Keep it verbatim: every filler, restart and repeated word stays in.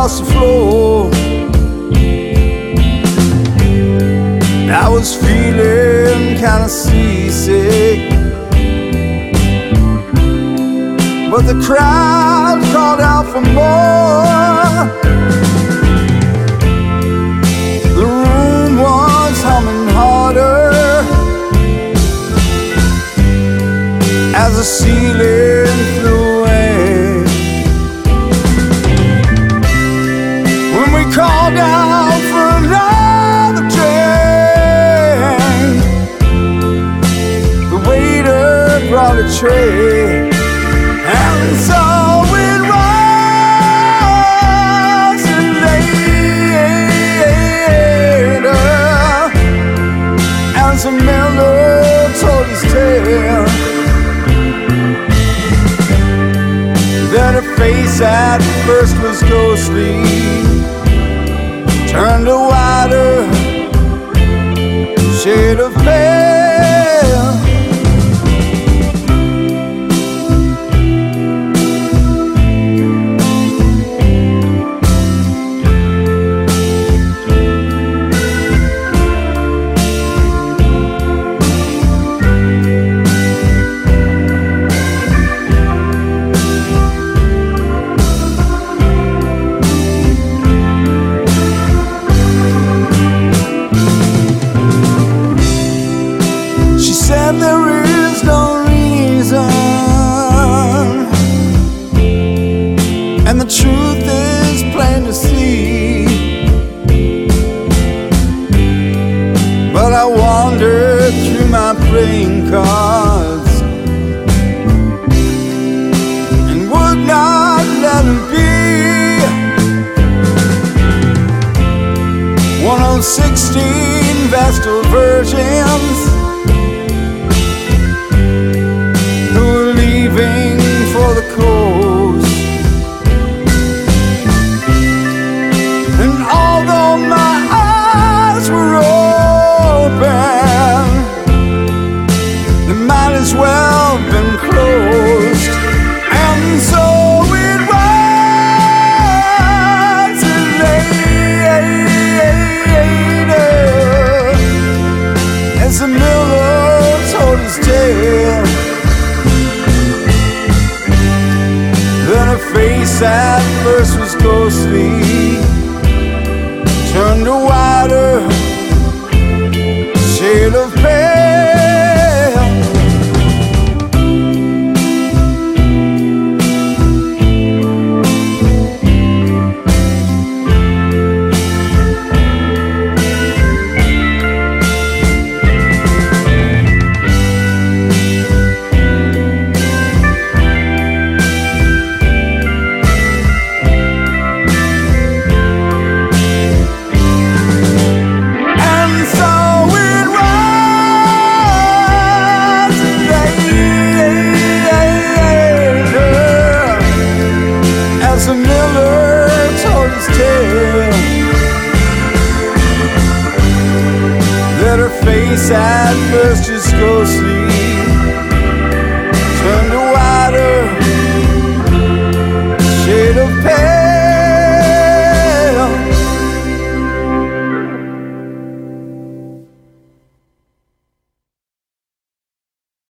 across the floor. I was feeling kinda seasick, but the crowd called out for more. The room was humming harder as the ceiling flew away. When we called out for another drink, the waiter brought a tray, and so it was later as the miller told his tale. Then her face at first was ghostly, turned a wider shade of pale. There is no reason, and the truth is plain to see. But I wandered through my playing cards and would not let it be. One of sixteen Vestal virgins for the coast, and although my eyes were open, they might as well have been closed. And so it was later as the miller told his tale. Then her face at first was ghostly, turned a wider shade of pale. The miller told his tale, that her face at first just ghostly,